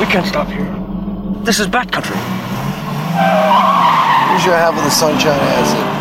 can't stop here. This is bad country. Here's your half of the Sunshine Acid.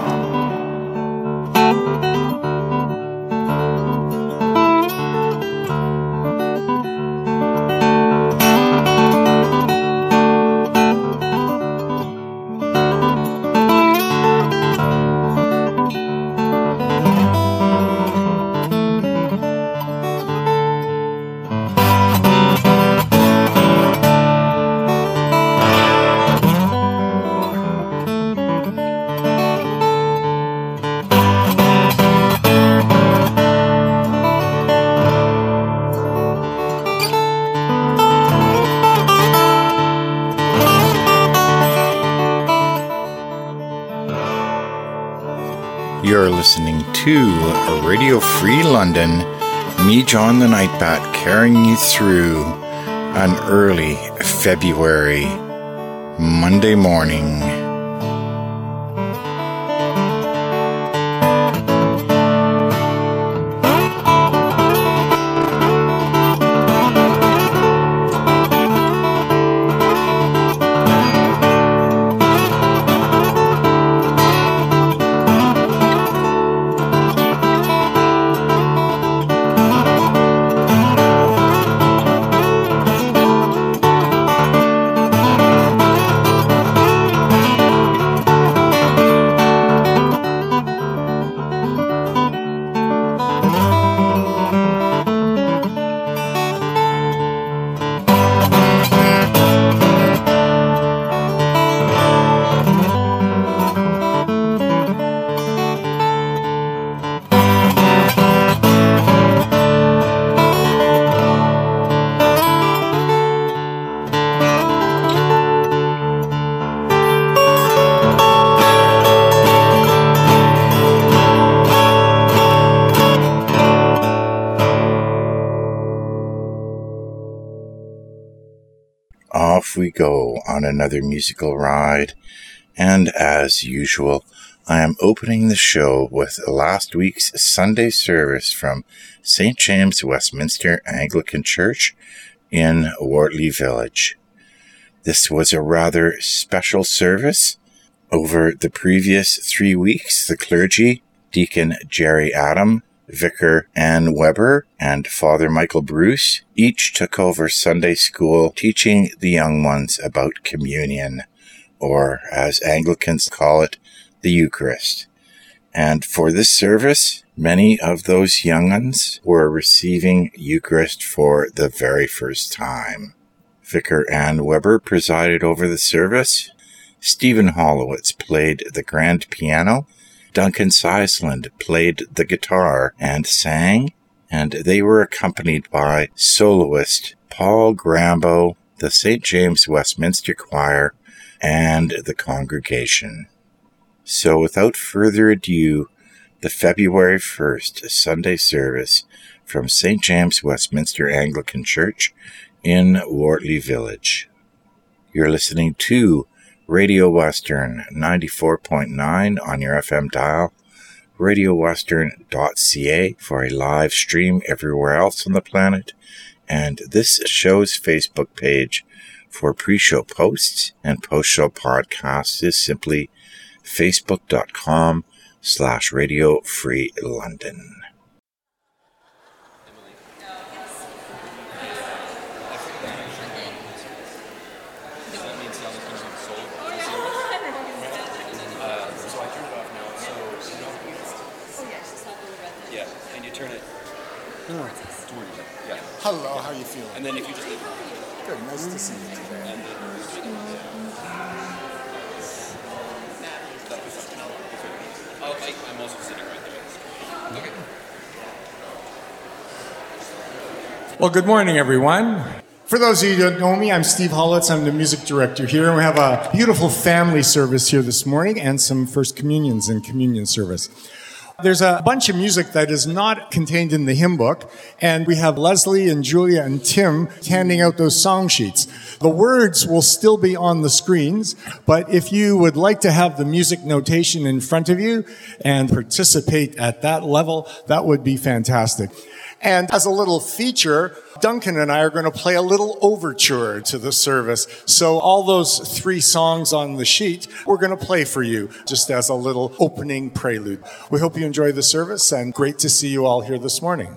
You're listening to Radio Free London, me, John the Nightbat, carrying you through an early February Monday morning. Off we go on another musical ride, and as usual, I am opening the show with last week's Sunday service from St. James Westminster Anglican Church in Wortley Village. This was a rather special service. Over the previous 3 weeks, the clergy, Deacon Jerry Adam, Vicar Ann Weber, and Father Michael Bruce each took over Sunday school, teaching the young ones about communion, or as Anglicans call it, the Eucharist. And for this service, many of those young ones were receiving Eucharist for the very first time. Vicar Ann Weber presided over the service. Stephen Hollowitz played the grand piano. Duncan Seisland played the guitar and sang, and they were accompanied by soloist Paul Grambo, the St. James Westminster Choir, and the congregation. So without further ado, the February 1st Sunday service from St. James Westminster Anglican Church in Wortley Village. You're listening to Radio Western 94.9 on your FM dial, radiowestern.ca for a live stream everywhere else on the planet, and this show's Facebook page for pre-show posts and post-show podcasts is simply facebook.com/Radio Free London. Hello, how you feeling? And then if you just... Good, nice to see you today. I'm also sitting right there. Okay. Well, good morning, everyone. For those of you who don't know me, I'm Steve Hollowitz. I'm the music director here, and we have a beautiful family service here this morning and some First Communions and communion service. There's a bunch of music that is not contained in the hymn book, and we have Leslie and Julia and Tim handing out those song sheets. The words will still be on the screens, but if you would like to have the music notation in front of you and participate at that level, that would be fantastic. And as a little feature, Duncan and I are going to play a little overture to the service. So all those 3 songs on the sheet, we're going to play for you just as a little opening prelude. We hope you enjoy the service, and great to see you all here this morning.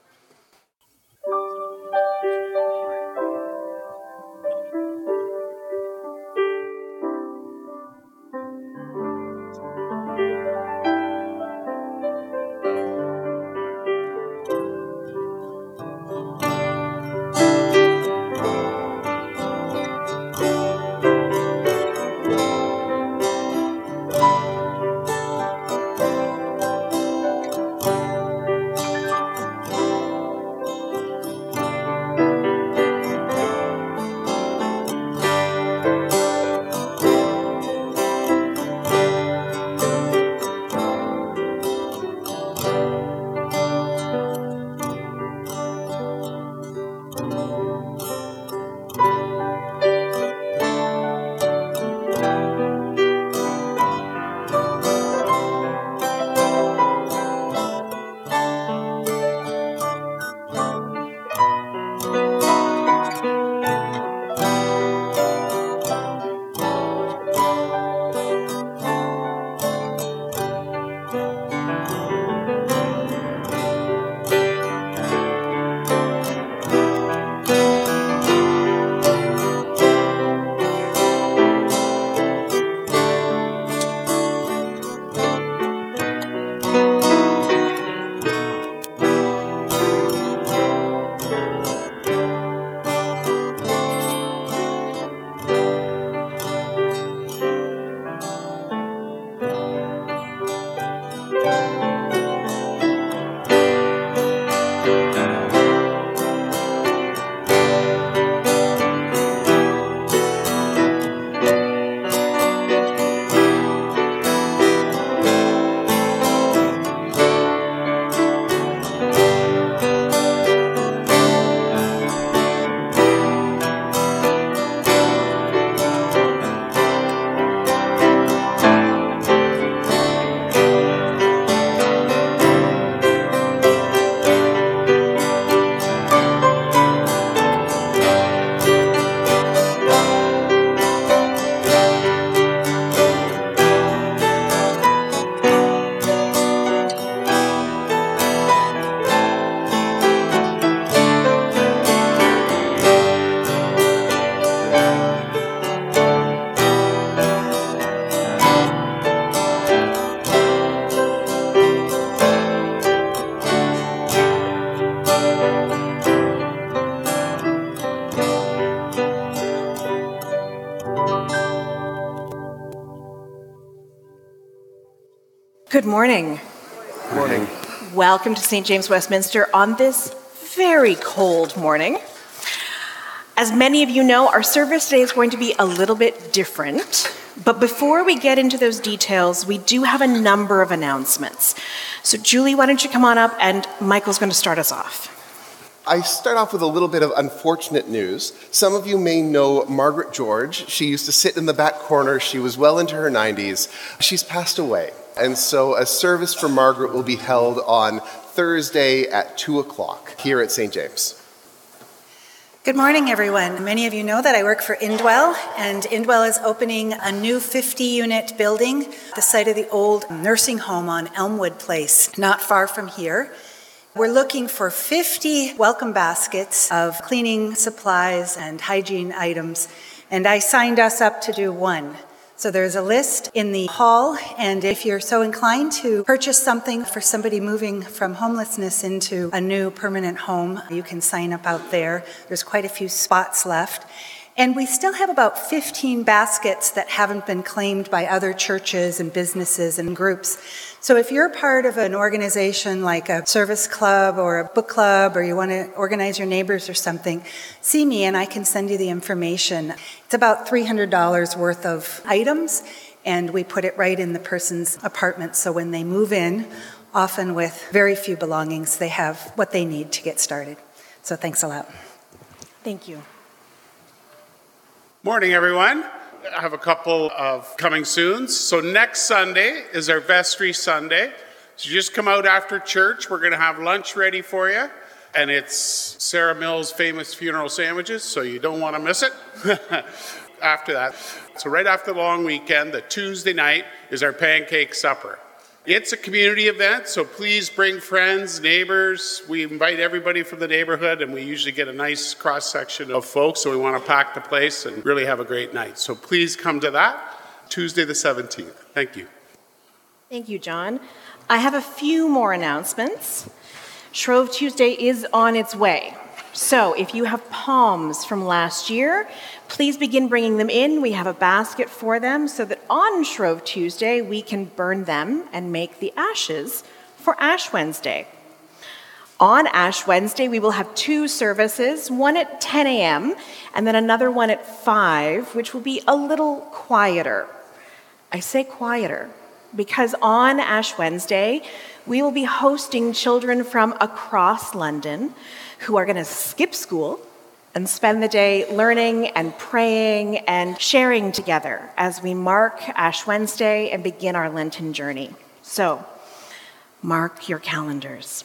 Good morning. Good morning. Welcome to St. James Westminster on this very cold morning. As many of you know, our service today is going to be a little bit different. But before we get into those details, we do have a number of announcements. So Julie, why don't you come on up, and Michael's going to start us off. I start off with a little bit of unfortunate news. Some of you may know Margaret George. She used to sit in the back corner. She was well into her 90s. She's passed away. And so a service for Margaret will be held on Thursday at 2 o'clock here at St. James. Good morning, everyone. Many of you know that I work for Indwell, and Indwell is opening a new 50-unit building at the site of the old nursing home on Elmwood Place, not far from here. We're looking for 50 welcome baskets of cleaning supplies and hygiene items, and I signed us up to do one. So there's a list in the hall, and if you're so inclined to purchase something for somebody moving from homelessness into a new permanent home, you can sign up out there. There's quite a few spots left. And we still have about 15 baskets that haven't been claimed by other churches and businesses and groups. So if you're part of an organization like a service club or a book club, or you want to organize your neighbors or something, see me and I can send you the information. It's about $300 worth of items, and we put it right in the person's apartment. So when they move in, often with very few belongings, they have what they need to get started. So thanks a lot. Thank you. Morning, everyone. I have a couple of coming soons. So next Sunday is our Vestry Sunday. So just come out after church. We're going to have lunch ready for you. and it's Sarah Mills' famous funeral sandwiches, so you don't want to miss it. After that, so right after the long weekend, the Tuesday night is our pancake supper. It's a community event, so please bring friends, neighbors. We invite everybody from the neighborhood, and we usually get a nice cross-section of folks, so we want to pack the place and really have a great night. So please come to that, Tuesday the 17th. Thank you. Thank you, John. I have a few more announcements. Shrove Tuesday is on its way. So if you have palms from last year, please begin bringing them in. We have a basket for them so that on Shrove Tuesday, we can burn them and make the ashes for Ash Wednesday. On Ash Wednesday, we will have 2 services, one at 10 a.m. and then another one at 5, which will be a little quieter. I say quieter because on Ash Wednesday, we will be hosting children from across London who are going to skip school and spend the day learning and praying and sharing together as we mark Ash Wednesday and begin our Lenten journey. So, mark your calendars.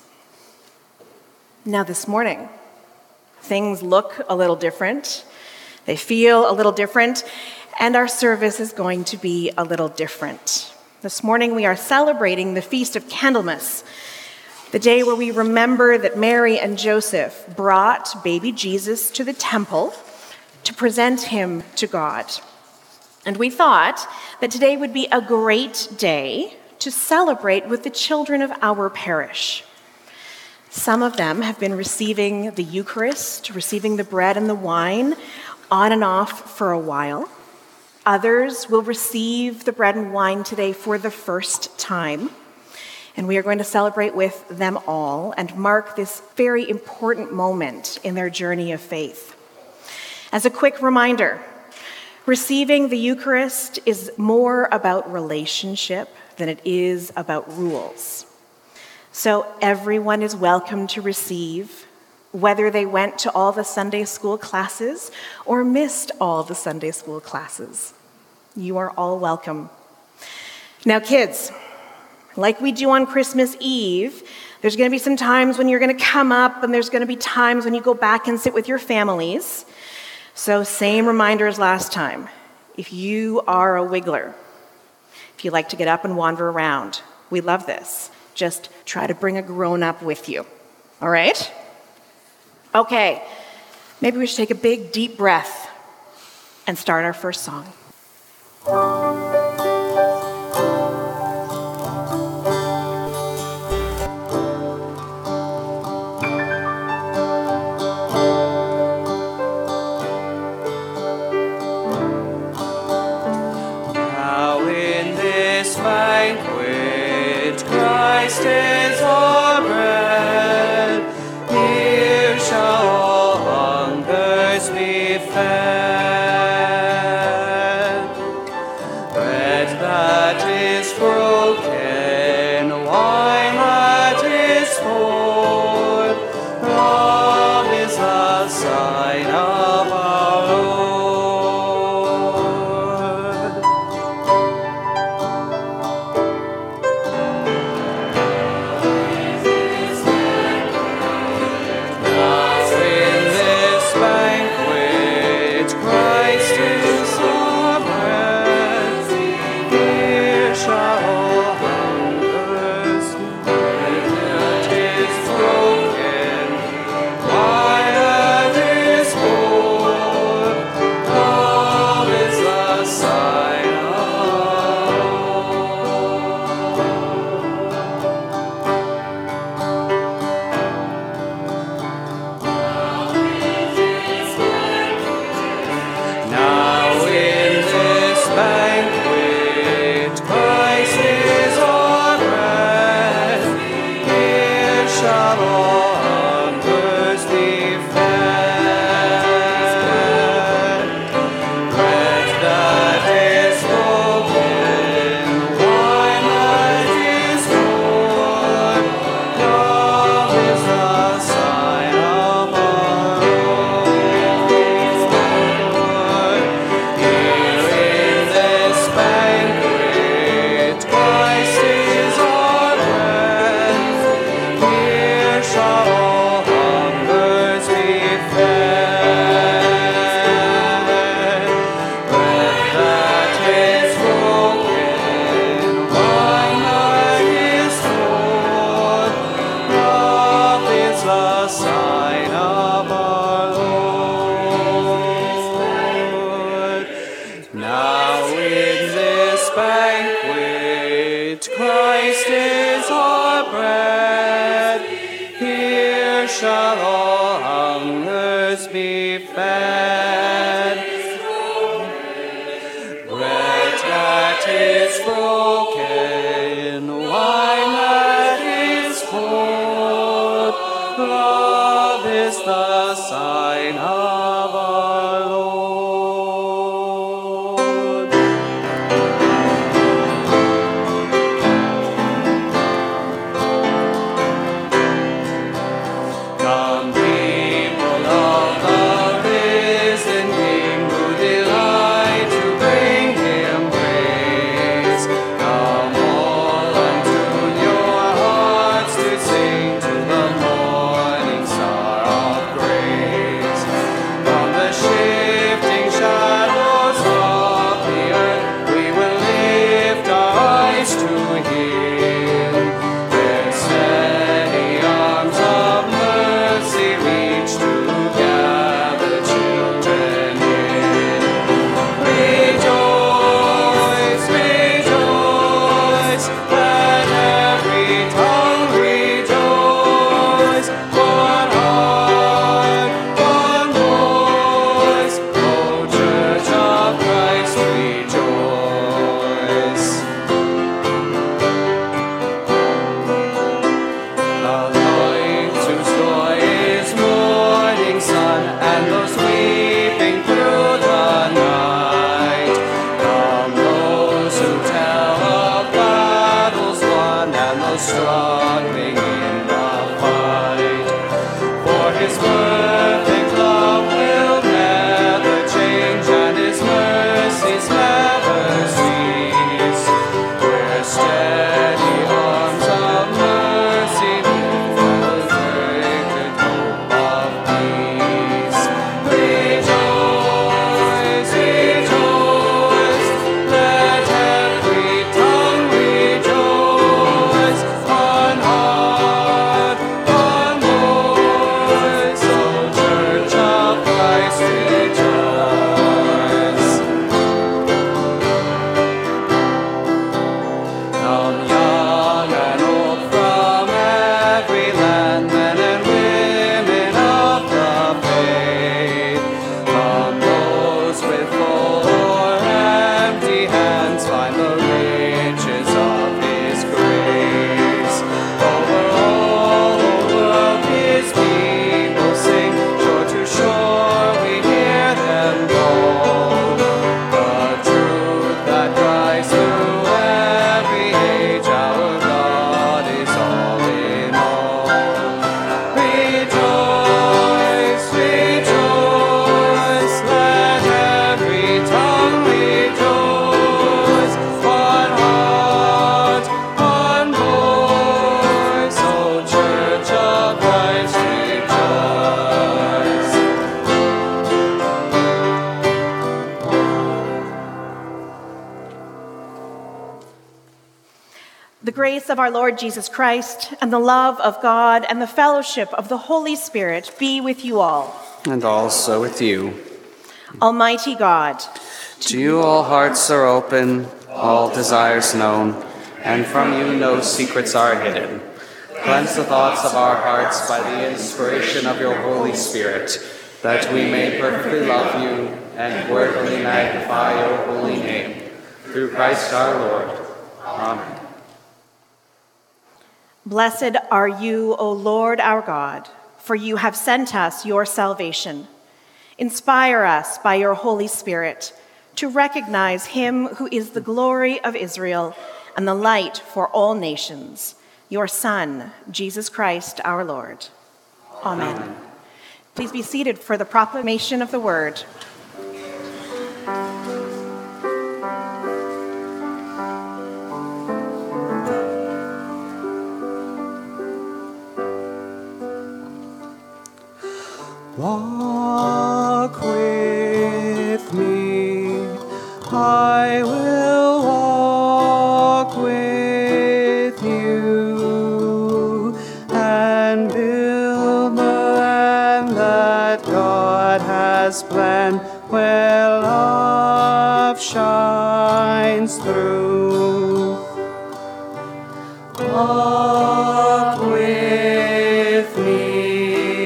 Now this morning, things look a little different, they feel a little different, and our service is going to be a little different. This morning we are celebrating the Feast of Candlemas, the day where we remember that Mary and Joseph brought baby Jesus to the temple to present him to God. And we thought that today would be a great day to celebrate with the children of our parish. Some of them have been receiving the Eucharist, receiving the bread and the wine on and off for a while. Others will receive the bread and wine today for the first time. And we are going to celebrate with them all and mark this very important moment in their journey of faith. As a quick reminder, receiving the Eucharist is more about relationship than it is about rules. So everyone is welcome to receive, whether they went to all the Sunday school classes or missed all the Sunday school classes. You are all welcome. Now, kids, like we do on Christmas Eve, there's going to be some times when you're going to come up, and there's going to be times when you go back and sit with your families. So same reminder as last time. If you are a wiggler, if you like to get up and wander around, we love this. Just try to bring a grown-up with you. All right? Okay, maybe we should take a big, deep breath and start our first song. Christ is our bread, here shall all hungers be fed. Bread that is broken, wine that is poured, love is the sign of our Lord. Broken, wine that is poured. shall all hungers be fed. Bread that is broken, wine that is poured, love is the sign of our Lord. Come, people of the risen King, who delight to bring him praise. Come all untune your hearts to sing to the morning star of grace. From the shifting shadows of the earth, we will lift our eyes to him. Their steady arms of mercy reach to gather children in. Rejoice, rejoice, let every tongue rejoice. One heart, one voice, O Church of Christ, rejoice. The light whose joy is morning sun, and those weeping through the night. Come those who tell of battles won, and those struggling in the fight. For his perfect love will never change, and his mercies never cease. Where steady arms of mercy lift and the great hope of peace. Rejoice, rejoice, let every tongue rejoice. One heart, one voice, O Church of Christ, rejoice. Come young and old from every land, men and women of the faith. Come those with full or empty hands, find the riches of his grace. Over all the world his people sing, shore to shore we hear them call. The truth that cries through every age, our God is all in all. Rejoice, rejoice, let every tongue rejoice. One heart, one voice, O Church of Christ, rejoice. The grace of our Lord Jesus Christ, and the love of God, and the fellowship of the Holy Spirit be with you all. And also with you. Almighty God, To you all hearts are open, all desires known, and from you no secrets are hidden. Cleanse the thoughts of our hearts by the inspiration of your Holy Spirit, that we may perfectly love you and worthily magnify your holy name. Through Christ our Lord. Amen. blessed are you, O Lord our God, for you have sent us your salvation. Inspire us by your Holy Spirit to recognize him who is the glory of Israel and the light for all nations, your Son, Jesus Christ our Lord. Amen. Please be seated for the proclamation of the word. Walk with me, I will walk with you, and build the land that God has planned, where love shines through. Walk with me,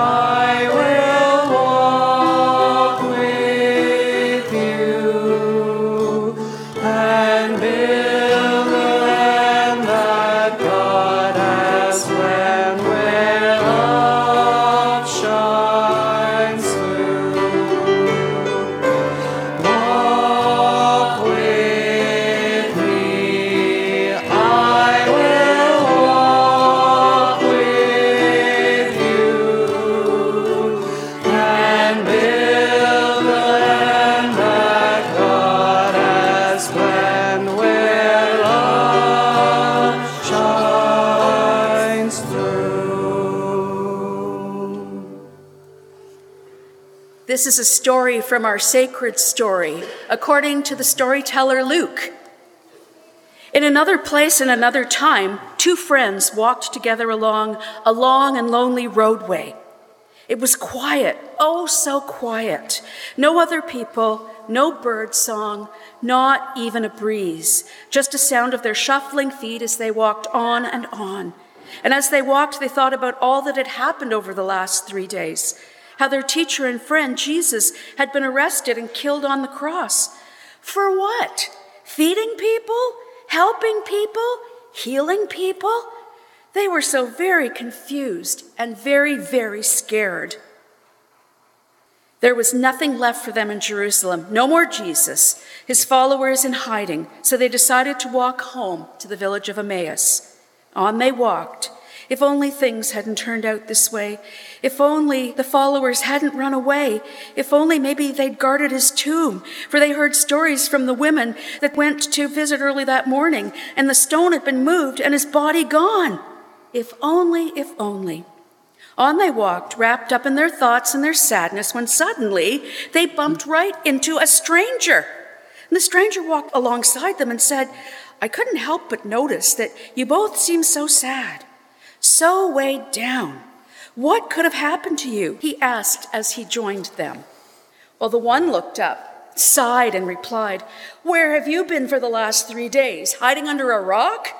This is a story from our sacred story, according to the storyteller Luke. In another place and another time, two friends walked together along a long and lonely roadway. It was quiet, oh so quiet. No other people, no bird song, not even a breeze, just a sound of their shuffling feet as they walked on and on. And as they walked, they thought about all that had happened over the last 3 days, how their teacher and friend, Jesus, had been arrested and killed on the cross. For what? Feeding people? Helping people? Healing people? They were so very confused and very, very scared. There was nothing left for them in Jerusalem. No more Jesus, his followers in hiding. So they decided to walk home to the village of Emmaus. On they walked. If only things hadn't turned out this way. If only the followers hadn't run away. If only maybe they'd guarded his tomb. For they heard stories from the women that went to visit early that morning, and the stone had been moved and his body gone. If only, if only. On they walked, wrapped up in their thoughts and their sadness, when suddenly they bumped right into a stranger. And the stranger walked alongside them and said, "I couldn't help but notice that you both seem so sad, so weighed down. What could have happened to you?" he asked as he joined them. Well, the one looked up, sighed, and replied, "Where have you been for the last 3 days? Hiding under a rock?"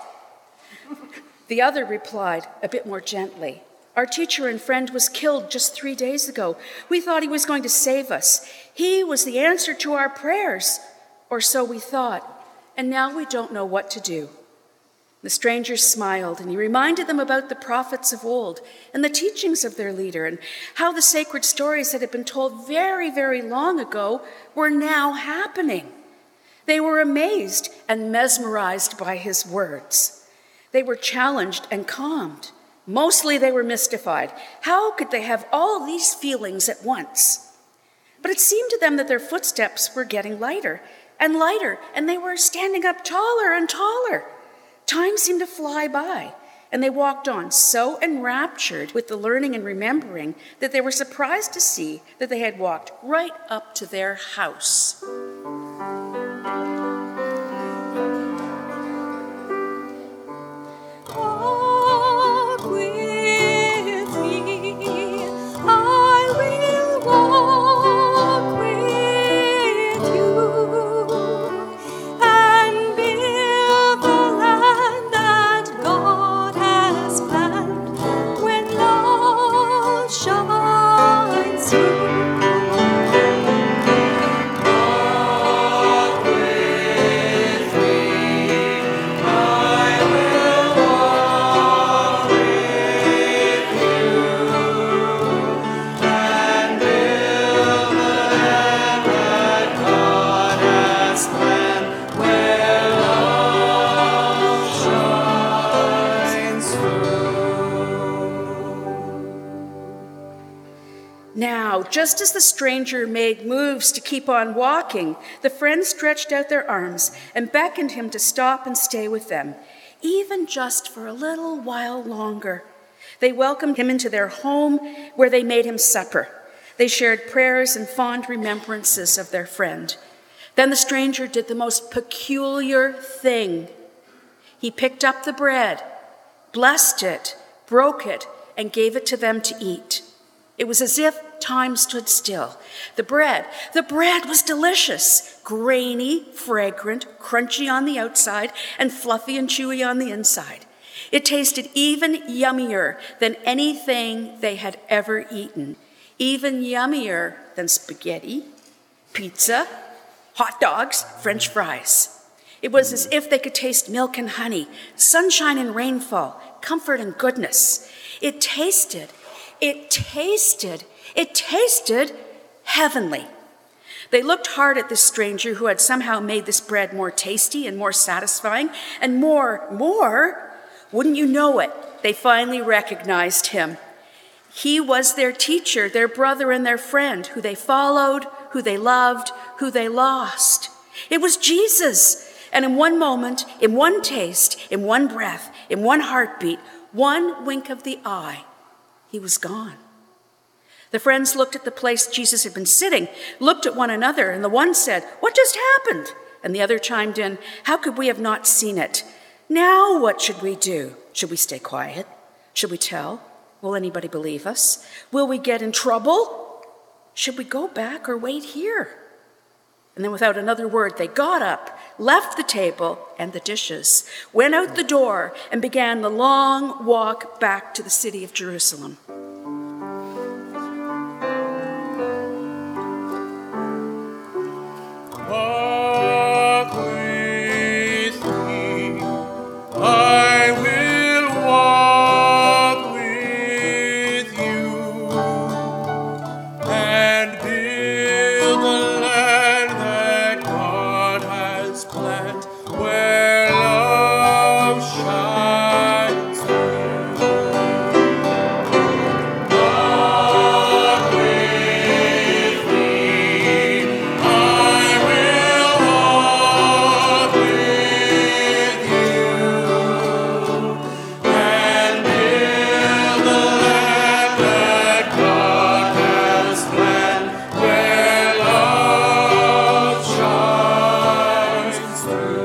The other replied, a bit more gently, "Our teacher and friend was killed just 3 days ago. We thought he was going to save us. He was the answer to our prayers, or so we thought, and now we don't know what to do." The stranger smiled, and he reminded them about the prophets of old and the teachings of their leader, and how the sacred stories that had been told very, very long ago were now happening. They were amazed and mesmerized by his words. They were challenged and calmed. Mostly they were mystified. How could they have all these feelings at once? But it seemed to them that their footsteps were getting lighter, and they were standing up taller and taller. Time seemed to fly by, and they walked on so enraptured with the learning and remembering that they were surprised to see that they had walked right up to their house. Walk with me, I will walk with you, and build the land that God has planned when love shines through. Walk with me, I will walk with you, and build the land that God has planned where love shines through. Now, just as the stranger made moves to keep on walking, the friends stretched out their arms and beckoned him to stop and stay with them, even just for a little while longer. They welcomed him into their home, where they made him supper. They shared prayers and fond remembrances of their friend. Then the stranger did the most peculiar thing. He picked up the bread, blessed it, broke it, and gave it to them to eat. It was as if time stood still. The bread was delicious, grainy, fragrant, crunchy on the outside, and fluffy and chewy on the inside. It tasted even yummier than anything they had ever eaten, even yummier than spaghetti, pizza, hot dogs, French fries. It was as if they could taste milk and honey, sunshine and rainfall, comfort and goodness. It tasted heavenly. They looked hard at this stranger who had somehow made this bread more tasty and more satisfying, and more, wouldn't you know it, they finally recognized him. He was their teacher, their brother and their friend, who they followed, who they loved, who they lost. It was Jesus. And in one moment, in one taste, in one breath, in one heartbeat, one wink of the eye, he was gone. The friends looked at the place Jesus had been sitting, looked at one another, and the one said, "What just happened?" And the other chimed in, "How could we have not seen it? Now what should we do? Should we stay quiet? Should we tell? Will anybody believe us? Will we get in trouble? Should we go back or wait here?" And then without another word, they got up, left the table and the dishes, went out the door, and began the long walk back to the city of Jerusalem. Walk with me, I will walk with you, and build the land that God has planned, where love shines through. Walk with me, I will walk with you, and build the land that God has planned, where love shines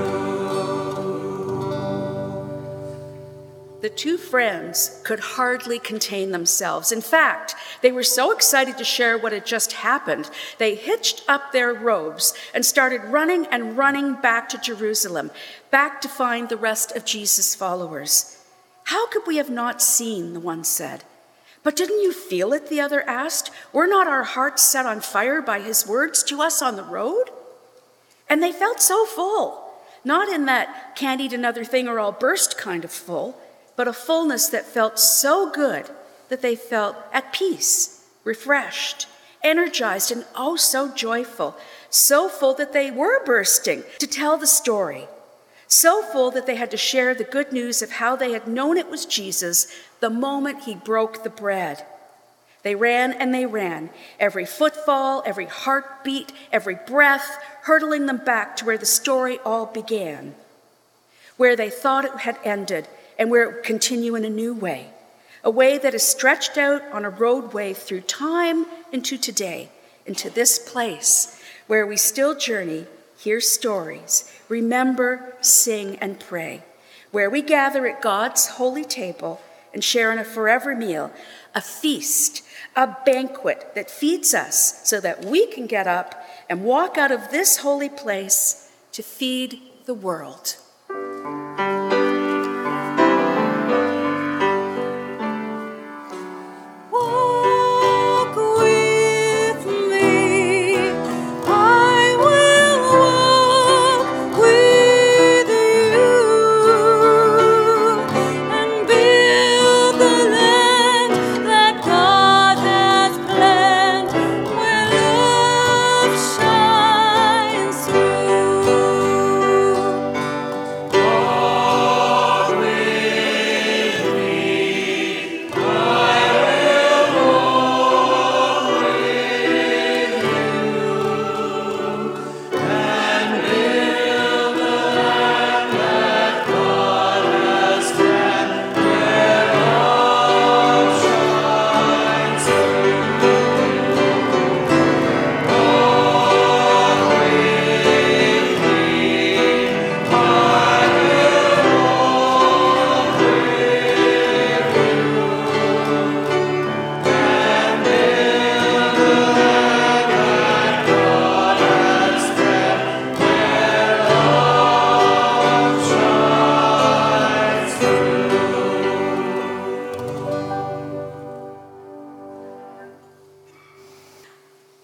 through. The two friends could hardly contain themselves. In fact, they were so excited to share what had just happened, they hitched up their robes and started running and running back to Jerusalem, back to find the rest of Jesus' followers. "How could we have not seen?" the one said. "But didn't you feel it?" the other asked. "Were not our hearts set on fire by his words to us on the road?" And they felt so full, not in that can't eat another thing or I'll burst kind of full, but a fullness that felt so good that they felt at peace, refreshed, energized, and oh so joyful, so full that they were bursting to tell the story, so full that they had to share the good news of how they had known it was Jesus the moment he broke the bread. They ran and they ran, every footfall, every heartbeat, every breath, hurtling them back to where the story all began, where they thought it had ended and where it would continue in a new way, a way that is stretched out on a roadway through time into today, into this place where we still journey, hear stories, remember, sing, and pray, where we gather at God's holy table and share in a forever meal, a feast, a banquet that feeds us so that we can get up and walk out of this holy place to feed the world. Walk with me, I will walk with you, and build the land that God has planned, where love shines through.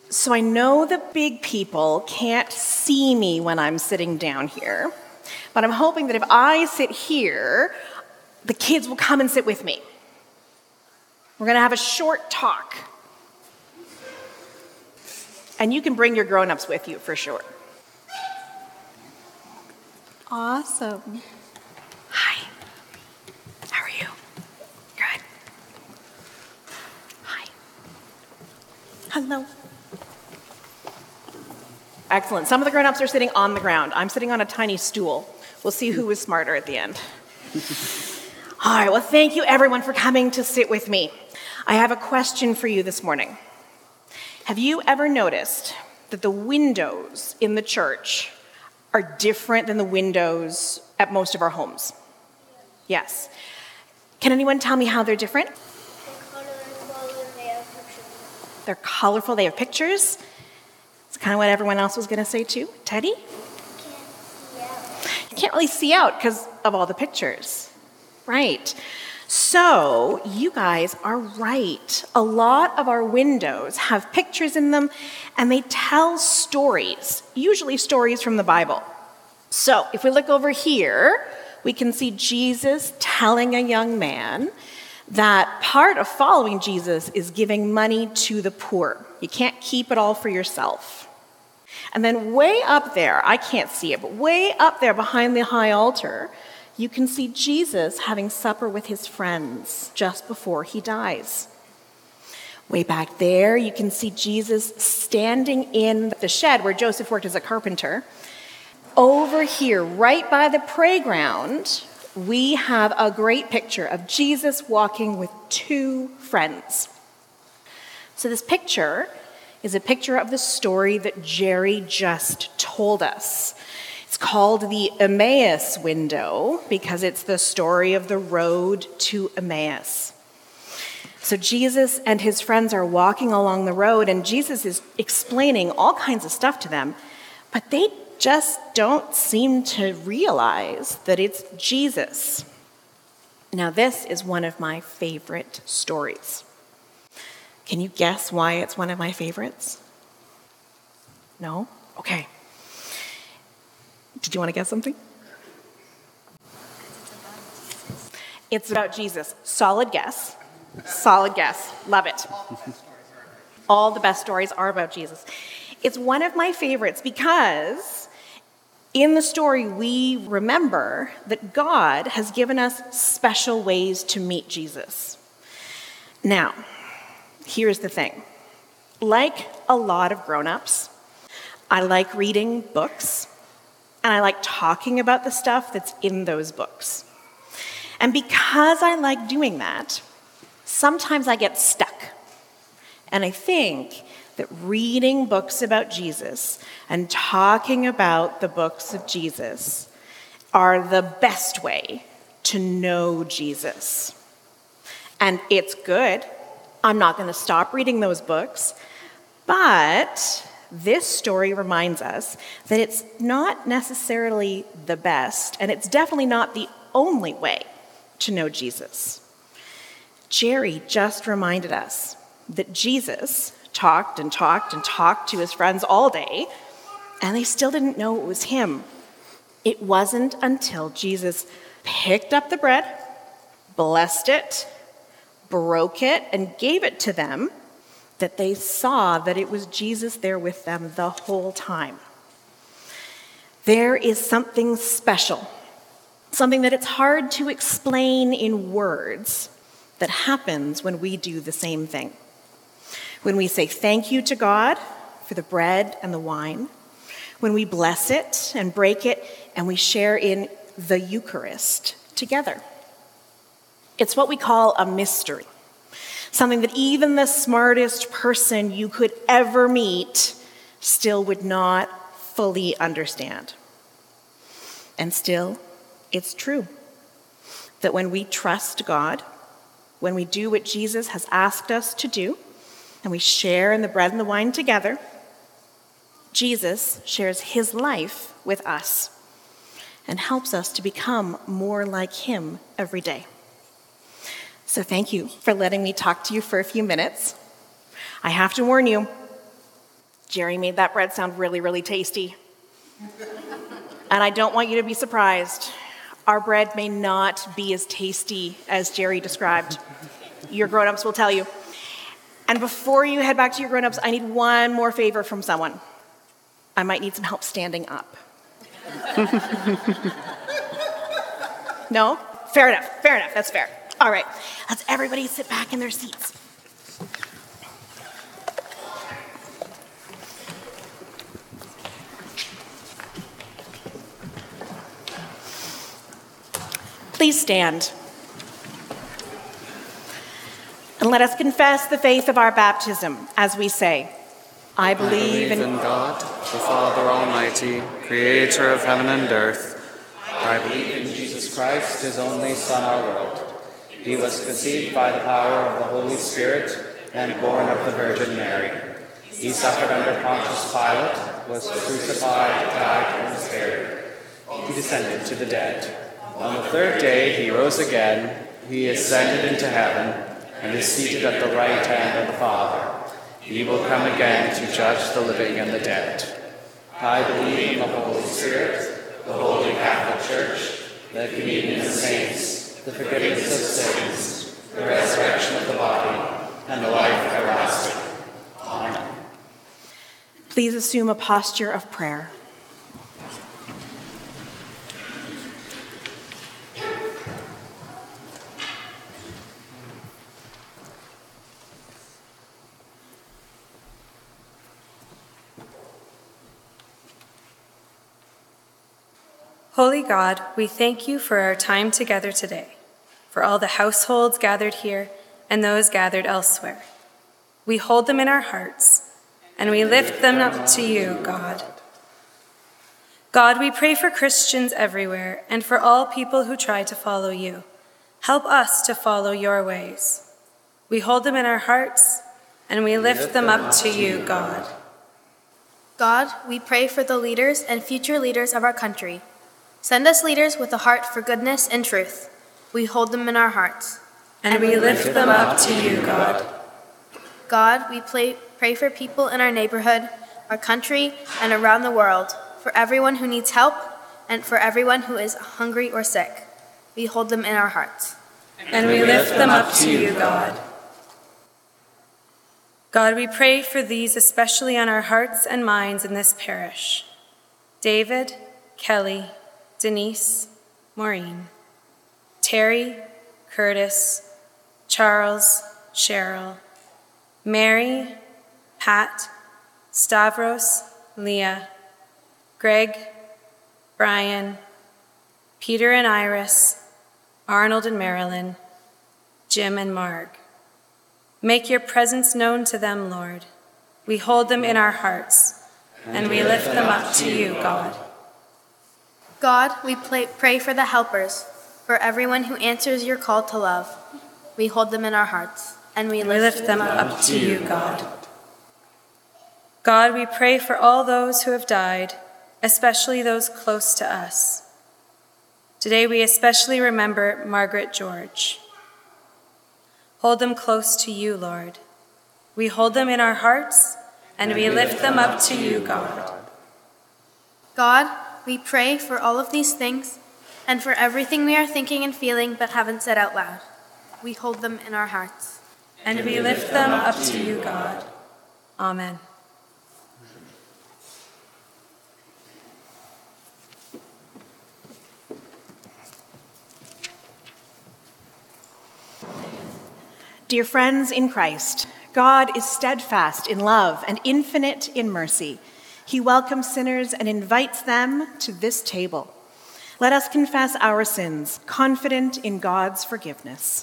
So I know the big people can't see me when I'm sitting down here, but I'm hoping that if I sit here, the kids will come and sit with me. We're going to have a short talk. And you can bring your grown-ups with you for sure. Awesome. Hi. How are you? Good. Hi. Hello. Excellent. Some of the grown-ups are sitting on the ground. I'm sitting on a tiny stool. We'll see who is smarter at the end. All right, well, thank you everyone for coming to sit with me. I have a question for you this morning. Have you ever noticed that the windows in the church are different than the windows at most of our homes? Yes. Can anyone tell me how they're different? They're colorful, they have pictures. It's kind of what everyone else was going to say too. Teddy? You can't really see out because of all the pictures. Right. So, you guys are right. A lot of our windows have pictures in them, and they tell stories, usually stories from the Bible. So, if we look over here, we can see Jesus telling a young man that part of following Jesus is giving money to the poor. You can't keep it all for yourself. And then way up there, I can't see it, but way up there behind the high altar, you can see Jesus having supper with his friends just before he dies. Way back there, you can see Jesus standing in the shed where Joseph worked as a carpenter. Over here, right by the playground, we have a great picture of Jesus walking with two friends. So this picture is a picture of the story that Jerry just told us. It's called the Emmaus window because it's the story of the road to Emmaus. So Jesus and his friends are walking along the road, and Jesus is explaining all kinds of stuff to them, but they just don't seem to realize that it's Jesus. Now, this is one of my favorite stories. Can you guess why it's one of my favorites? No? Okay. Did you want to guess something? It's about Jesus. Solid guess. Solid guess. Love it. All the best stories are about Jesus. It's one of my favorites because in the story we remember that God has given us special ways to meet Jesus. Now, here's the thing. Like a lot of grown-ups, I like reading books. And I like talking about the stuff that's in those books. And because I like doing that, sometimes I get stuck. And I think that reading books about Jesus and talking about the books of Jesus are the best way to know Jesus. And it's good. I'm not going to stop reading those books, but this story reminds us that it's not necessarily the best, and it's definitely not the only way to know Jesus. Jerry just reminded us that Jesus talked and talked and talked to his friends all day, and they still didn't know it was him. It wasn't until Jesus picked up the bread, blessed it, broke it, and gave it to them that they saw that it was Jesus there with them the whole time. There is something special, something that it's hard to explain in words that happens when we do the same thing. When we say thank you to God for the bread and the wine, when we bless it and break it, and we share in the Eucharist together. It's what we call a mystery. Something that even the smartest person you could ever meet still would not fully understand. And still, it's true that when we trust God, when we do what Jesus has asked us to do, and we share in the bread and the wine together, Jesus shares his life with us and helps us to become more like him every day. So thank you for letting me talk to you for a few minutes. I have to warn you, Jerry made that bread sound really, really tasty. And I don't want you to be surprised. Our bread may not be as tasty as Jerry described. Your grown-ups will tell you. And before you head back to your grown-ups, I need one more favor from someone. I might need some help standing up. No? Fair enough, that's fair. All right, let's everybody sit back in their seats. Please stand. And let us confess the faith of our baptism as we say, I believe in God, the Father Almighty, creator of heaven and earth. I believe in Jesus Christ, his only Son, our Lord. He was conceived by the power of the Holy Spirit and born of the Virgin Mary. He suffered under Pontius Pilate, was crucified, died, and was buried. He descended to the dead. On the third day he rose again. He ascended into heaven and is seated at the right hand of the Father. He will come again to judge the living and the dead. I believe in the Holy Spirit, the Holy Catholic Church, the communion of saints, the forgiveness of sins, the resurrection of the body, and the life everlasting. Amen. Please assume a posture of prayer. Holy God, we thank you for our time together today, for all the households gathered here and those gathered elsewhere. We hold them in our hearts, and we lift them up to you, God. God, we pray for Christians everywhere and for all people who try to follow you. Help us to follow your ways. We hold them in our hearts, and we lift them up to you, God. God, we pray for the leaders and future leaders of our country. Send us leaders with a heart for goodness and truth. We hold them in our hearts. And we lift them up to you, God. God, we pray for people in our neighborhood, our country, and around the world, for everyone who needs help and for everyone who is hungry or sick. We hold them in our hearts. And we lift them up to you, God. God, we pray for these especially on our hearts and minds in this parish. David, Kelly, Denise, Maureen, Terry, Curtis, Charles, Cheryl, Mary, Pat, Stavros, Leah, Greg, Brian, Peter and Iris, Arnold and Marilyn, Jim and Marg. Make your presence known to them, Lord. We hold them in our hearts, and we lift them up to you, God. God, we pray for the helpers, for everyone who answers your call to love. We hold them in our hearts, and we lift them up to you, God. God, we pray for all those who have died, especially those close to us. Today we especially remember Margaret George. Hold them close to you, Lord. We hold them in our hearts, and we lift them up to you, God. God, we pray for all of these things and for everything we are thinking and feeling but haven't said out loud. We hold them in our hearts. And we lift them up to you, God. Amen. Dear friends in Christ, God is steadfast in love and infinite in mercy. He welcomes sinners and invites them to this table. Let us confess our sins, confident in God's forgiveness.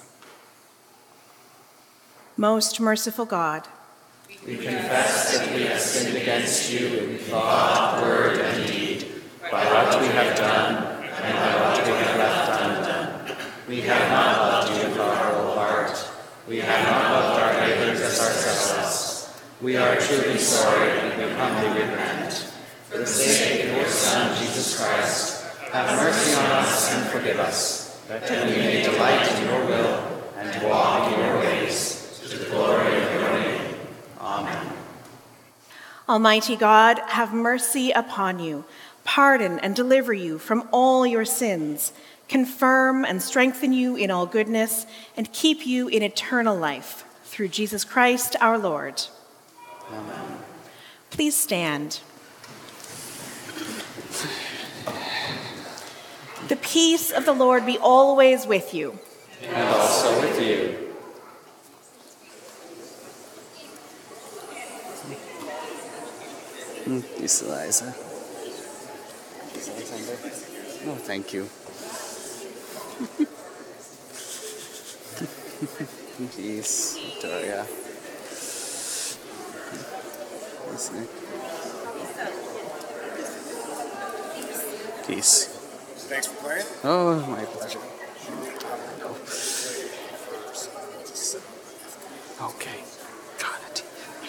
Most merciful God, we confess that we have sinned against you in thought, word, and deed, by what we have done and by what we have left undone. We have not loved you with our whole heart. We have not loved our neighbors as ourselves. We are truly sorry and we humbly repent. For the sake of your Son, Jesus Christ, have mercy on us and forgive us, that we may delight in your will and walk in your ways, to the glory of your name. Amen. Almighty God, have mercy upon you, pardon and deliver you from all your sins, confirm and strengthen you in all goodness, and keep you in eternal life, through Jesus Christ our Lord. Amen. Please stand. The peace of the Lord be always with you. And also with you. Peace, Eliza. Oh, thank you. Peace, Victoria. Peace, Nick. Peace. Thanks for playing. Oh, my pleasure. Okay, got it.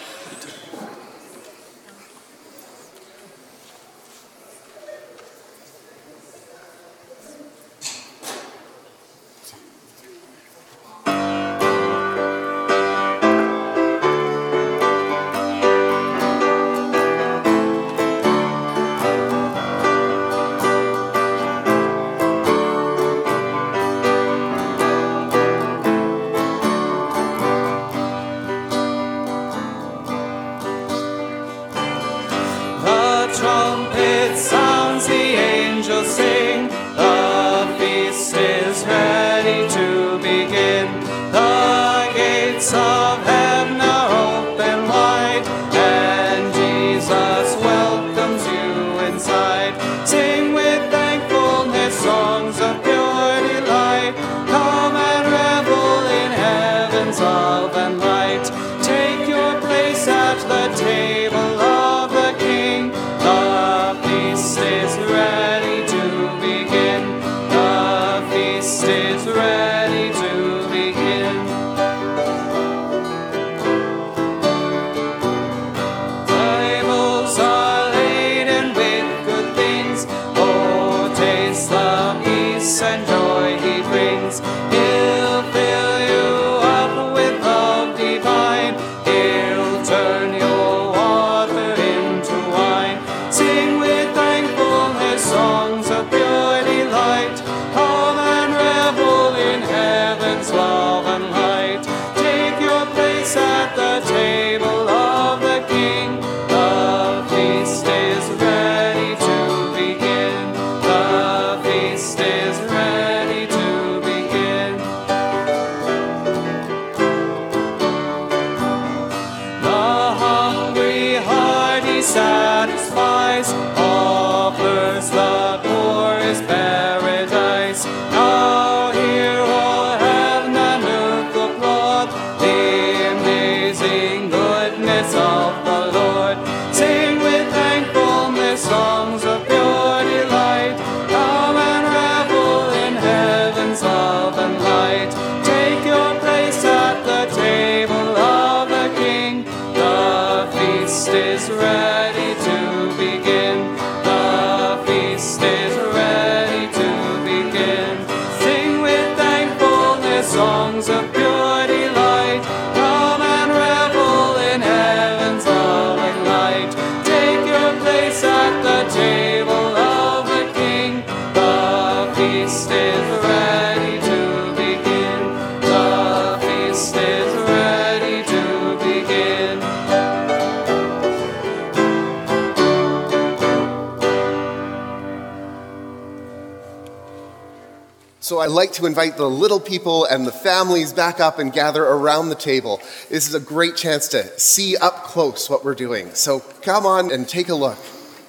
So I'd like to invite the little people and the families back up and gather around the table. This is a great chance to see up close what we're doing. So come on and take a look.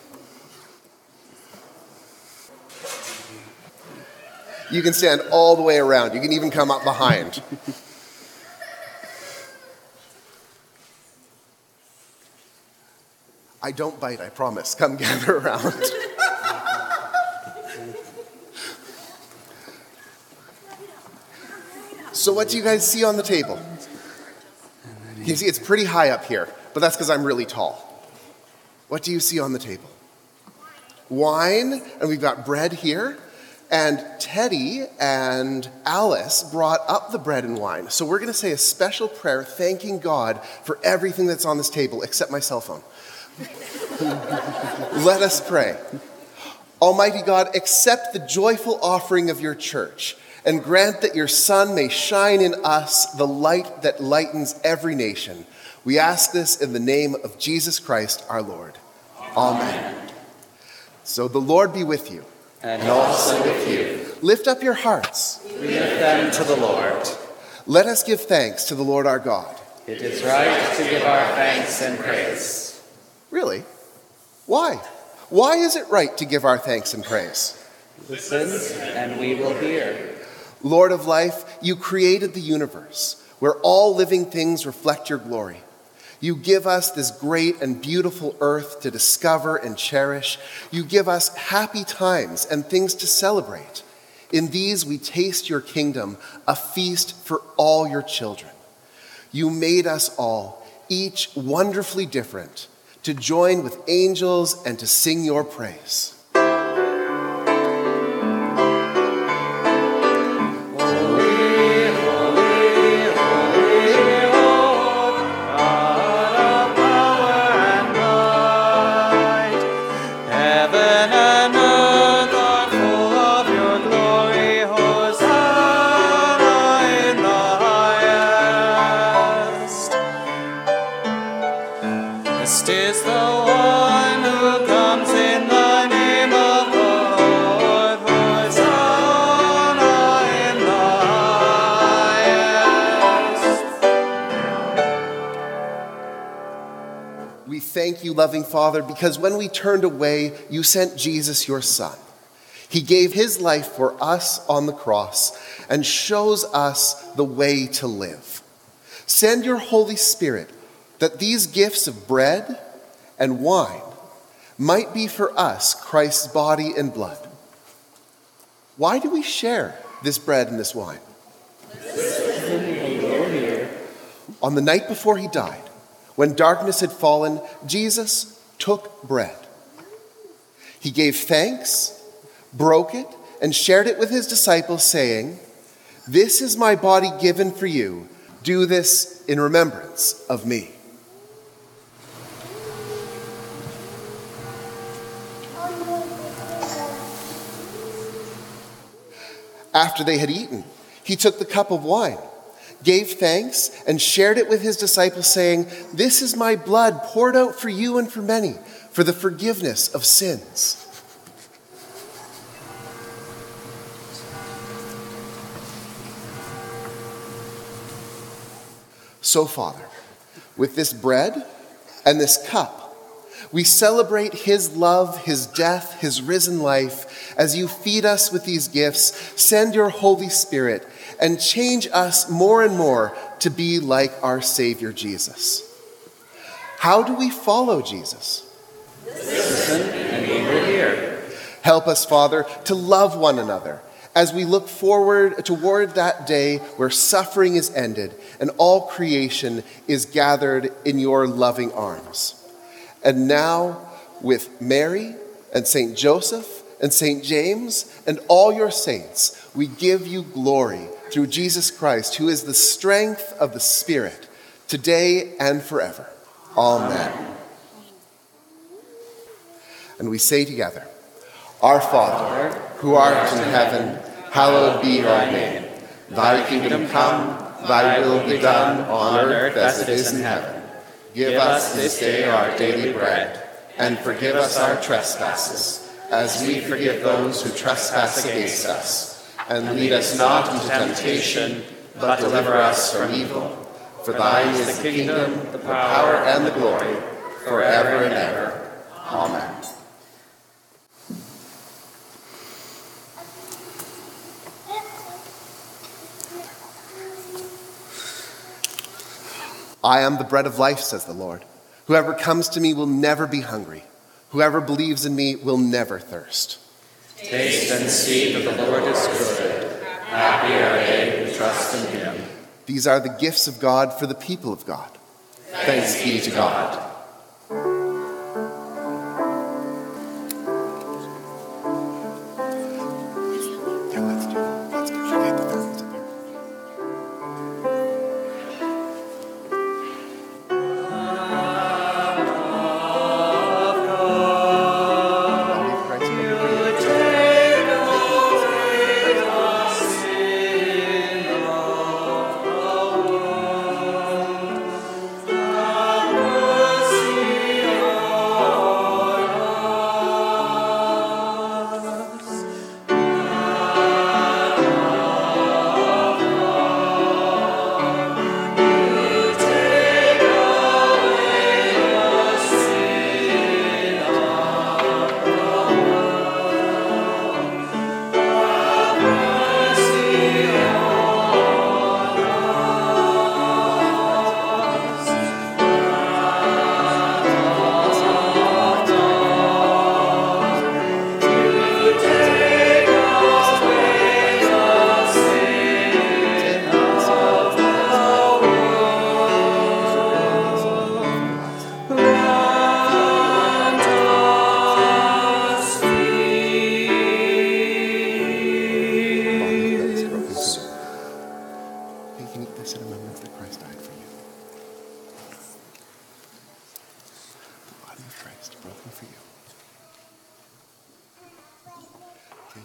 You can stand all the way around. You can even come up behind. I don't bite, I promise. Come gather around. So what do you guys see on the table? You can see it's pretty high up here, but that's because I'm really tall. What do you see on the table? Wine, and we've got bread here. And Teddy and Alice brought up the bread and wine. So we're going to say a special prayer thanking God for everything that's on this table, except my cell phone. Let us pray. Almighty God, accept the joyful offering of your church and grant that your Son may shine in us the light that lightens every nation. We ask this in the name of Jesus Christ, our Lord. Amen. So the Lord be with you. And also with you. Lift up your hearts. We lift them to the Lord. Let us give thanks to the Lord our God. It is right to give our thanks and praise. Really? Why? Why is it right to give our thanks and praise? Listen, and we will hear. Lord of life, you created the universe, where all living things reflect your glory. You give us this great and beautiful earth to discover and cherish. You give us happy times and things to celebrate. In these we taste your kingdom, a feast for all your children. You made us all, each wonderfully different, to join with angels and to sing your praise. Thank you, loving Father, because when we turned away, you sent Jesus, your Son. He gave his life for us on the cross and shows us the way to live. Send your Holy Spirit that these gifts of bread and wine might be for us Christ's body and blood. Why do we share this bread and this wine? On the night before he died, when darkness had fallen, Jesus took bread. He gave thanks, broke it, and shared it with his disciples, saying, "This is my body given for you. Do this in remembrance of me." After they had eaten, he took the cup of wine, gave thanks, and shared it with his disciples, saying, "This is my blood poured out for you and for many, for the forgiveness of sins." So, Father, with this bread and this cup, we celebrate his love, his death, his risen life. As you feed us with these gifts, send your Holy Spirit and change us more and more to be like our Savior Jesus. How do we follow Jesus? Listen, and we will hear. Help us, Father, to love one another as we look forward toward that day where suffering is ended and all creation is gathered in your loving arms. And now, with Mary and St. Joseph and St. James and all your saints, we give you glory through Jesus Christ, who is the strength of the Spirit, today and forever. Amen. And we say together, Our Father, who art in heaven, hallowed be thy name. Thy kingdom come, thy will be done on earth as it is in heaven. Give us this day our daily bread, and forgive us our trespasses, as we forgive those who trespass against us. And lead us not into temptation, but deliver us from evil. For thine is the kingdom, the power, and the glory, forever and ever. Amen. I am the bread of life, says the Lord. Whoever comes to me will never be hungry. Whoever believes in me will never thirst. Taste and see that the Lord is good. Happy are they who trust in him. These are the gifts of God for the people of God. Thanks be to God.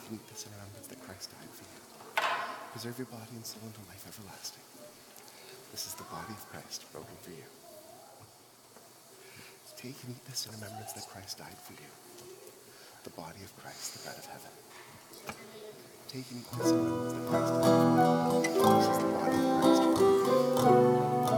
and eat this in remembrance that Christ died for you. Preserve your body and soul unto life everlasting. This is the body of Christ broken for you. Take and eat this in remembrance that Christ died for you. The body of Christ, the bread of heaven. Take and eat this in remembrance that Christ died for you. This is the body of Christ broken for you.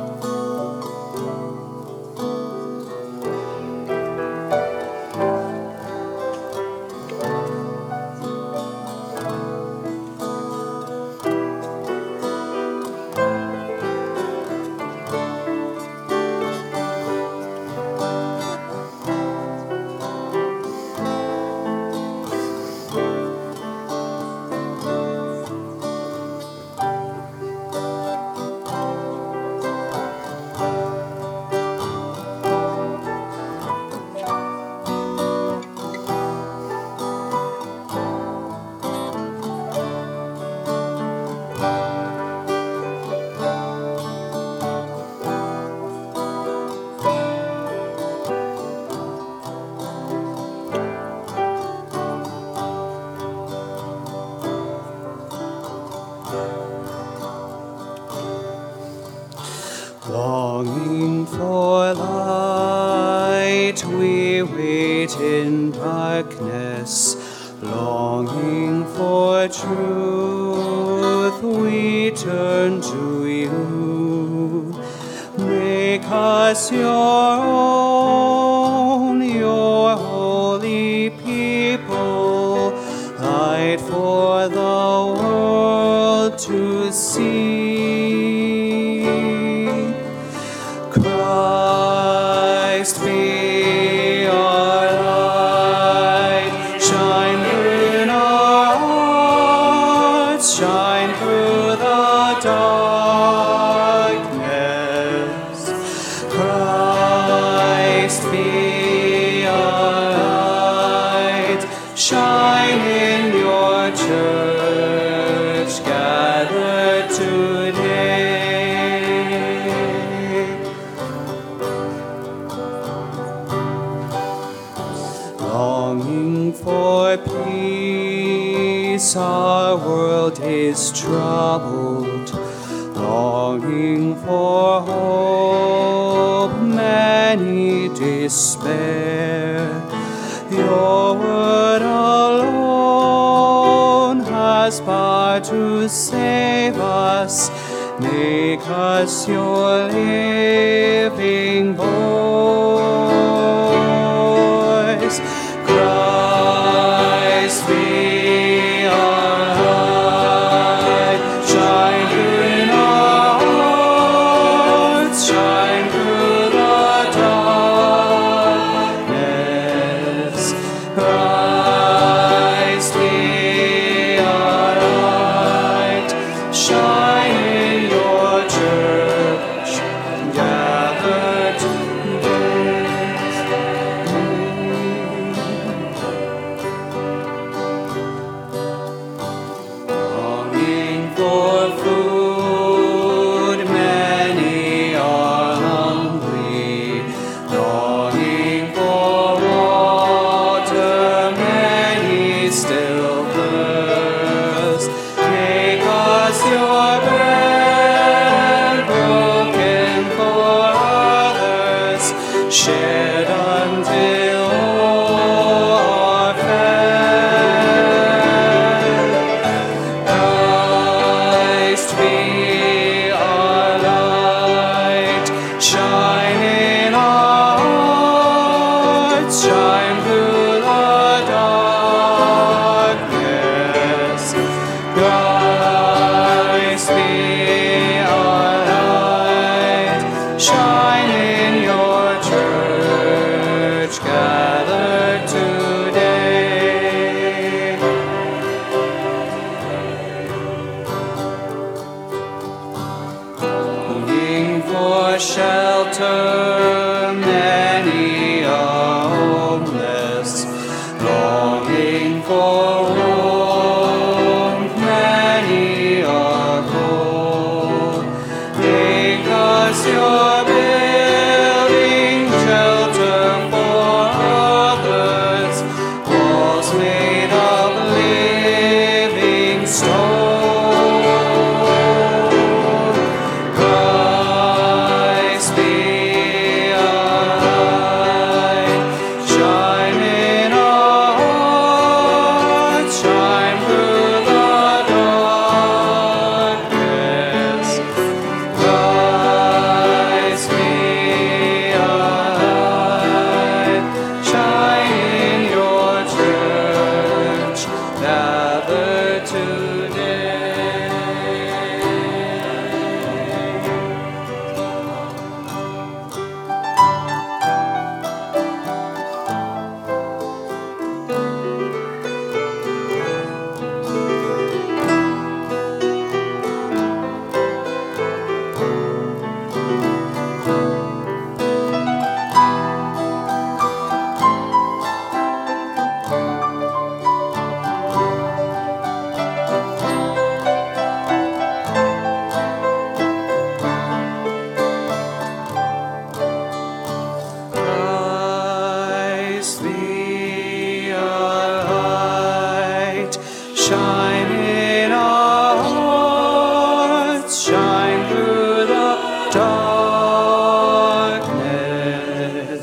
Longing for light, we wait in darkness. Longing for truth, we turn to you. Make us your own, your holy people, light for the world to see. Christ be our light, shine in our hearts, shine through the darkness. Christ be our light, shine in your church gathered today. Longing for peace, our world is troubled. Longing for hope, many despair. Your word alone has power to save us. Make us your living voice. Christ be our light, shine in our hearts, shine through the darkness. Christ be our light, shine in your church gathered today. Longing for food, many are hungry. Longing for water, many still thirst. Make us your bread, broken for others, shared until all are fed. Christ be our light, shine in our hearts, shine through the darkness. Christ be our light, shine in your church gathered today. Longing for shelter, many are homeless.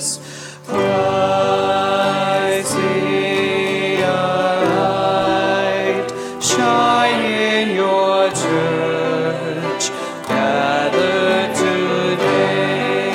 Christ be a light, shine in your church, gathered today.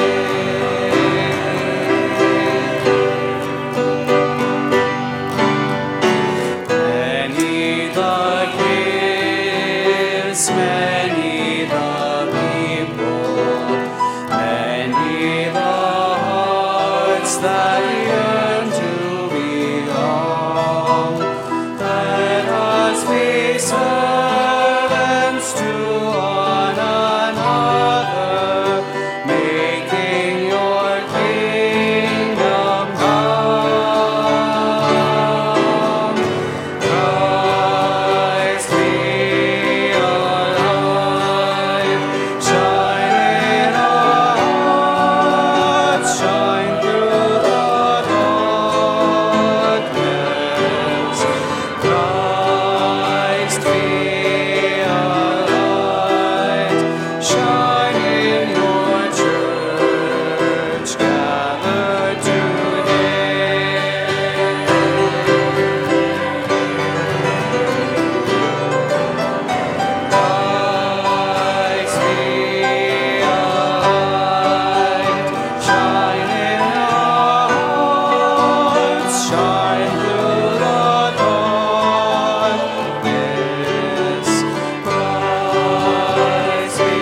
Many the gifts, many the people, many the hearts that yearn to belong. Let us be servants to one another, making your kingdom come. Christ be alive, shine in our hearts, shine through the darkness. Christ be alive, shine in your church, gathered today. Christ be alive, shine in our hearts, shine through the darkness. Christ be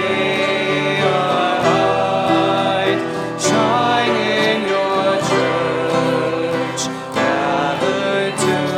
alive, shine in your church, gathered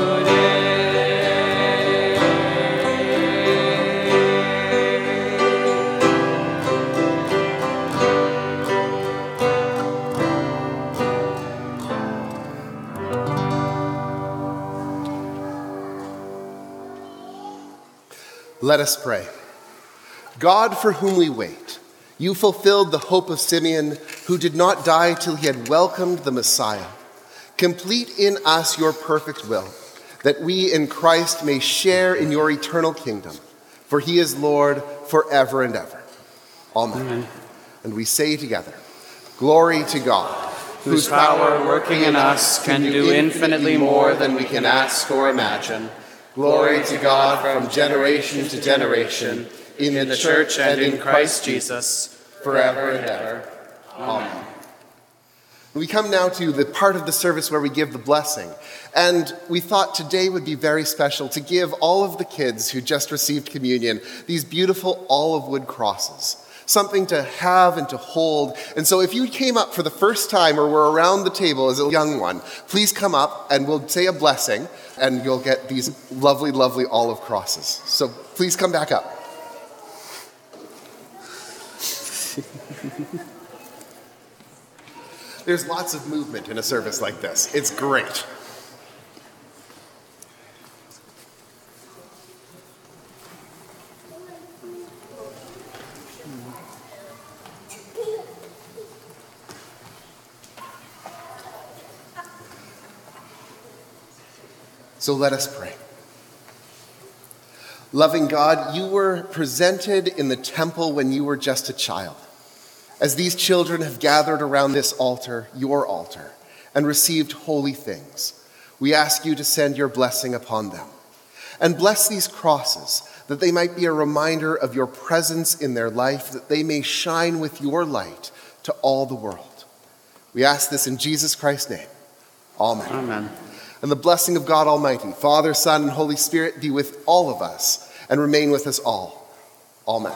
Let us pray. God, for whom we wait, you fulfilled the hope of Simeon, who did not die till he had welcomed the Messiah. Complete in us your perfect will, that we in Christ may share in your eternal kingdom. For he is Lord forever and ever. Amen. And we say together, glory to God, whose power working in us can do infinitely more than we can ask or imagine. Glory to God from generation to generation, in the church and in Christ Jesus, forever and ever. Amen. We come now to the part of the service where we give the blessing. And we thought today would be very special to give all of the kids who just received communion these beautiful olive wood crosses. Something to have and to hold. And so if you came up for the first time or were around the table as a young one, please come up and we'll say a blessing and you'll get these lovely, lovely olive crosses. So please come back up. There's lots of movement in a service like this. It's great. So let us pray. Loving God, you were presented in the temple when you were just a child. As these children have gathered around this altar, your altar, and received holy things, we ask you to send your blessing upon them. And bless these crosses, that they might be a reminder of your presence in their life, that they may shine with your light to all the world. We ask this in Jesus Christ's name. Amen. Amen. And the blessing of God Almighty, Father, Son, and Holy Spirit be with all of us and remain with us all. Amen.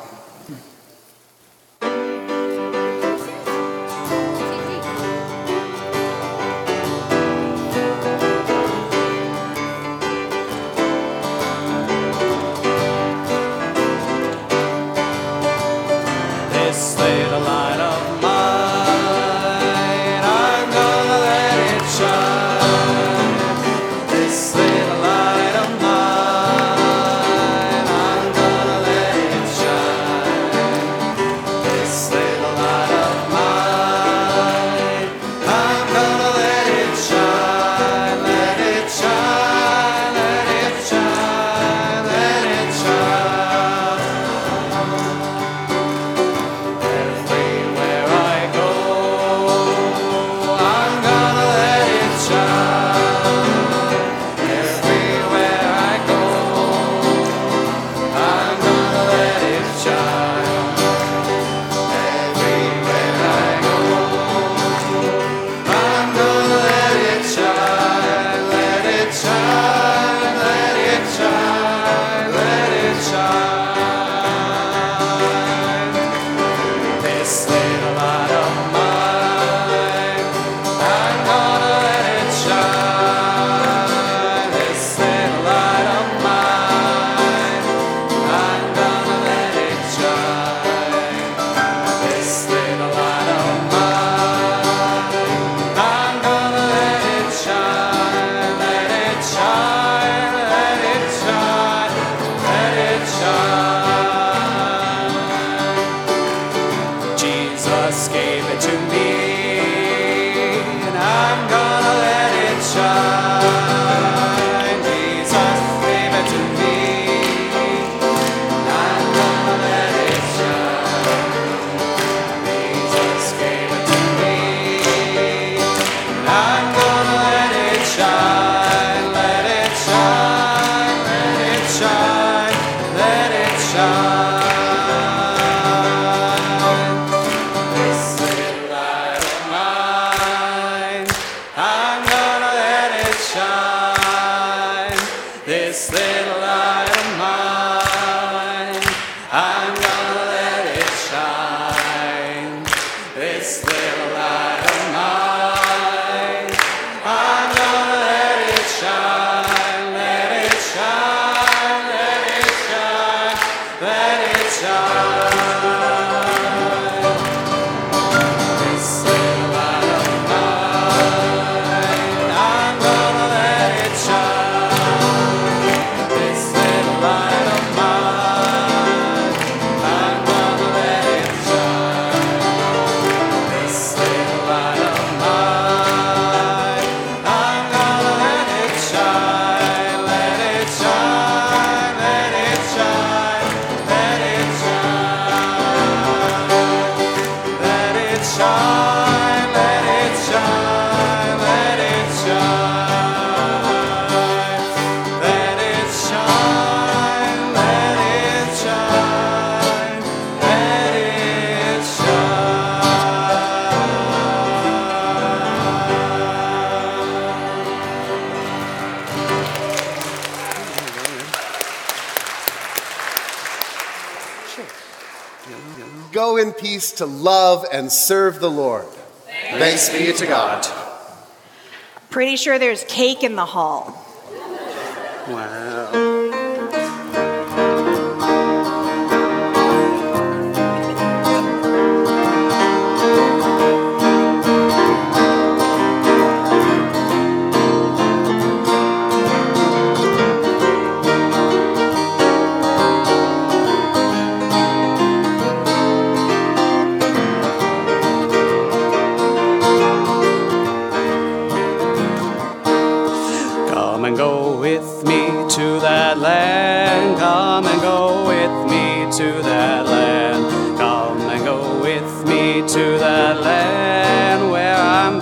This little light of mine, I'm gonna let it shine. This little light of mine, I'm gonna let it shine. I'm gonna let it shine, let it shine, let it shine, let it shine. This little light of mine, I'm gonna let it shine. This little light of mine, I'm gonna let it shine. This little light of mine, I'm gonna let it shine, let it shine, let it shine, let it shine. This little light of mine, I'm gonna let it shine. This little light of mine, I'm gonna let it shine. This little light of mine, I'm gonna let it shine, let it shine, let it shine, let it shine, let it shine, let it shine, let it shine, let it shine, let it shine, let it Go in peace to love and serve the Lord. Thanks be to God. Pretty sure there's cake in the hall. Wow. Come and go with me to that land. Come and go with me to that land. Come and go with me to that land where I'm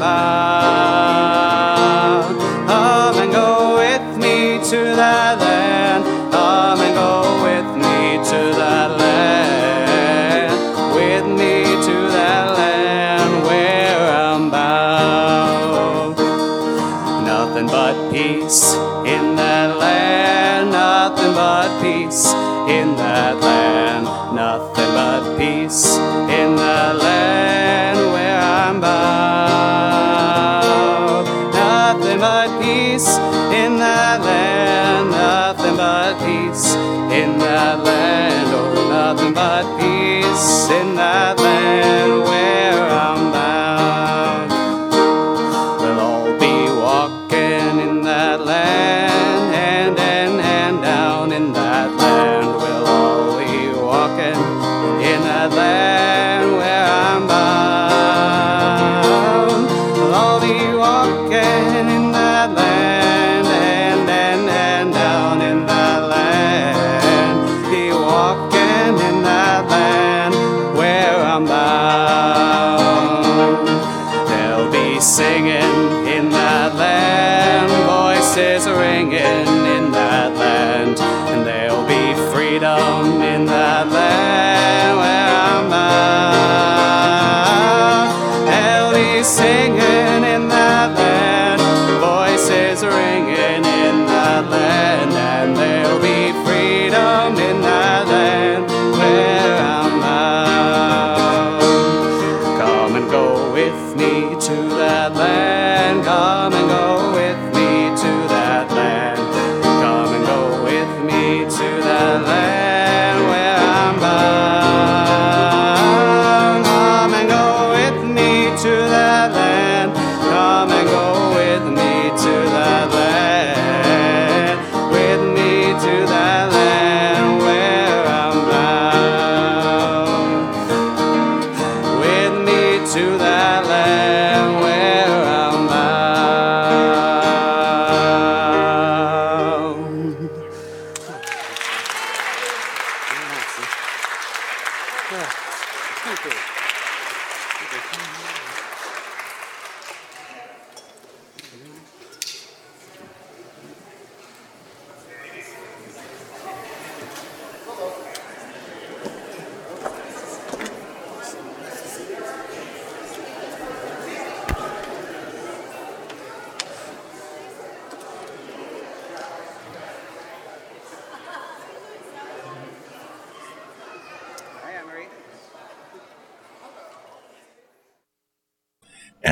bound. Come and go with me to that land. Come and go with me to that land. With me to that land where I'm bound. Nothing but peace in that land, nothing but peace in that land, nothing but peace in that land where I'm bound. Nothing but peace in that land, nothing but peace in that land, oh, nothing but peace in that land where I'm bound. We'll all be walking in that land, hand in hand down in that land. We'll all be walking in that land where I'm bound. We'll all be walking in that land, hand in hand down in that land. Be walking in that land where I'm bound. They'll be singing in that land, voices ringing in that land, and there'll be freedom in that land where I'm bound. They'll be singing in that land, voices ringing in that land, and there'll be freedom in that land where I'm bound. Come and go with me to that land. Come and go with me to that land. Come and go with me to that land where I'm bound. Come and go with me to that land. Come and go with me to that land. With me to that land where I'm bound. With me to that land where I'm bound.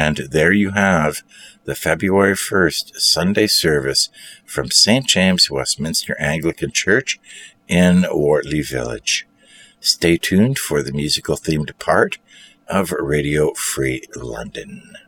And there you have the February 1st Sunday service from St. James Westminster Anglican Church in Wortley Village. Stay tuned for the musical themed part of Radio Free London.